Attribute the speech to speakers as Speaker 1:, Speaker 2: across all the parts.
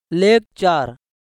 Speaker 1: लेख 4।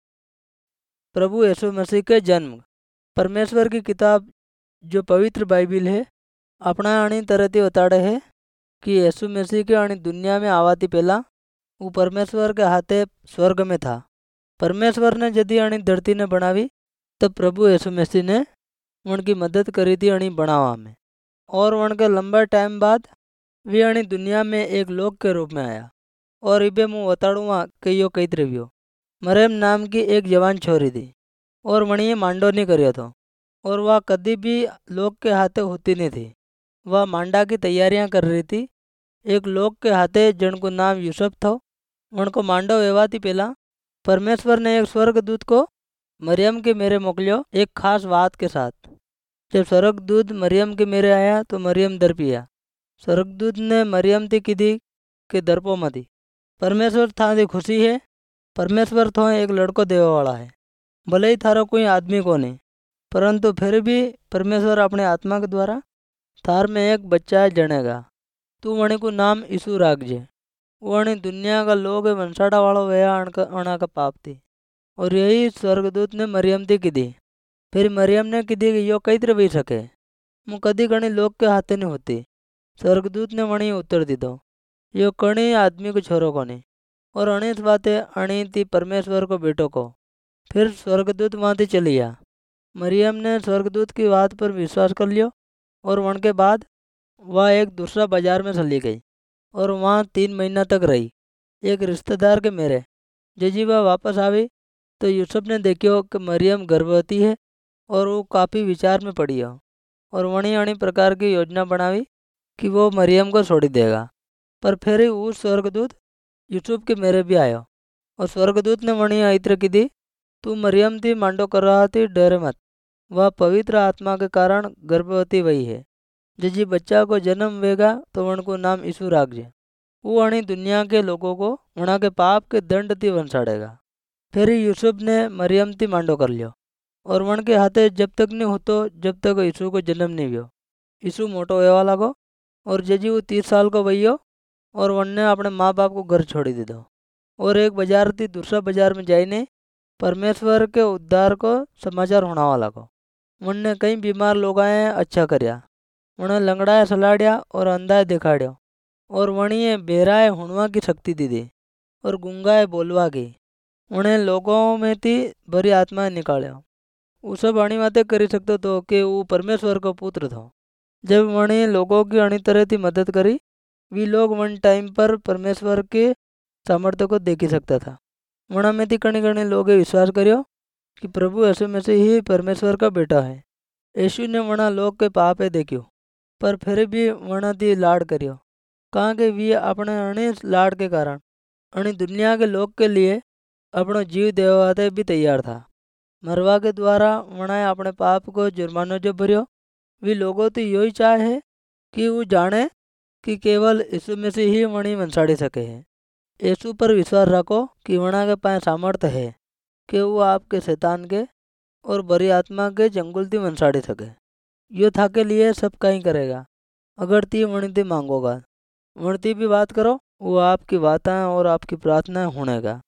Speaker 1: प्रभु यीशु मसीह के जन्म। परमेश्वर की किताब जो पवित्र बाइबिल है अपना अणी तरह बताड़े है कि यीशु मसीह के अणी दुनिया में आवाती पहला वो परमेश्वर के हाथे स्वर्ग में था। परमेश्वर ने यदि अणी धरती ने बनावी तब प्रभु यीशु मसीह ने उनकी मदद करी थी अणी बनावा में। और उनके लंबे टाइम बाद वे अणी दुनिया में एक लोक के रूप में आया। और इबे मुँह बताड़ूँगा कि यो कई रव्यो। मरियम नाम की एक जवान छोरी थी और वणिए मांडो नहीं करियो था और वह कभी भी लोग के हाथे होती नहीं थी। वह मांडा की तैयारियां कर रही थी। एक लोग के हाथे जिनको नाम यूसुफ था उनको मांडो व्यवाती पहला परमेश्वर ने एक स्वर्गदूत को मरियम के मेरे मोकलियो एक खास बात के साथ। जब स्वर्गदूत मरियम के मेरे आया तो मरियम डर पिया। स्वर्गदूत ने मरियम ती कीधी कि दरपो मती, परमेश्वर था दी खुशी है। परमेश्वर तो एक लड़को देवा वाला है, भले ही थारो कोई आदमी को नहीं, परंतु फिर भी परमेश्वर अपने आत्मा के द्वारा थार में एक बच्चा जनेगा। तू वणी को नाम यीशु राखजे। वो वणी दुनिया का लोग वंशाड़ा वालों वया अणा का पाप थी। और यही स्वर्गदूत ने मरियम ती कीधी। फिर मरियम ने कीधी कि यो कई तरह भी सके, मु कदी कणी लोग के हाथे नहीं होती। स्वर्गदूत ने वणी उत्तर दीधो, यो कणी आदमी को छोरो कोनी और अणीस बातें अणी थी परमेश्वर को बेटो को। फिर स्वर्गदूत वहाँ से चली गया। मरियम ने स्वर्गदूत की बात पर विश्वास कर लियो और उनके बाद वह एक दूसरा बाजार में चली गई और वहाँ 3 महीना तक रही एक रिश्तेदार के मेरे। जी वह वापस आई तो यूसुफ ने देखियो कि मरियम गर्भवती है और वो काफ़ी विचार में पड़ी हो और वणी अणी प्रकार की योजना बनावी कि वो मरियम को छोड़ी देगा। पर फिर ही वो स्वर्गदूत यूसुफ के मेरे भी आयो और स्वर्गदूत ने वणी इत्र की दी, तू मरियम थी मांडो कर रहा थी, डर मत, वह पवित्र आत्मा के कारण गर्भवती वही है। जिस बच्चा को जन्म वेगा तो उनको नाम यीशु राखजे। वो अणी दुनिया के लोगों को उना के पाप के दंड थी वंसाड़ेगा। फिर यूसुफ ने मरियम थी मांडो कर लियो और वन के हाथे जब तक नहीं होतो जब तक यीशु को जन्म नहीं हुआ। यीशु मोटो होवा लागो और जजी वो 30 साल को वही और वन ने अपने माँ बाप को घर छोड़ी दीधो और एक बाजार थी दूसरा बाजार में जाइने परमेश्वर के उद्धार को समाचार होना लागो। उनने कई बीमार लोग आए अच्छा करया, उन्हें लंगड़ाए सलाड़िया और अंधाए दिखाड़ियो और वणिए बेराए हुणवा की शक्ति दी दी और गुंगाए बोलवा की। उन्हें लोगों में थी भरी आत्मा निकालियो। वो सब अणी बातें करी सकते तो कि वो परमेश्वर को पुत्र था। जब वणी लोगों की अणी तरह थी मदद करी वे लोग वन टाइम पर परमेश्वर के सामर्थ्य को देखी सकता था। वणा में थी कणी कणी लोग विश्वास करियो कि प्रभु यीशु मसीह ही परमेश्वर का बेटा है। यीशु ने वणा लोग के पाप है देखियो पर फिर भी वणा थी लाड करियो कहाँ के वी अपने अणी लाड के कारण अणी दुनिया के लोग के लिए अपनो जीव देवाते भी तैयार था। मरवा के द्वारा वणाए अपने पाप को जुर्मानो जो भरियो वे लोगों तो यही चाहे है कि वो जाने कि केवल यीशु मसीह ही वणी वंसाड़ी सके है। यीशु पर विश्वास रखो कि वणा के पाए सामर्थ्य है कि वो आपके शैतान के और बुरी आत्मा के जंगल ती वंसाड़ी सके। यो था के लिए सब कहीं करेगा अगर ती वणी ती मांगोगा। वणती भी बात करो वो आपकी बातें और आपकी प्रार्थनाएं होनेगा।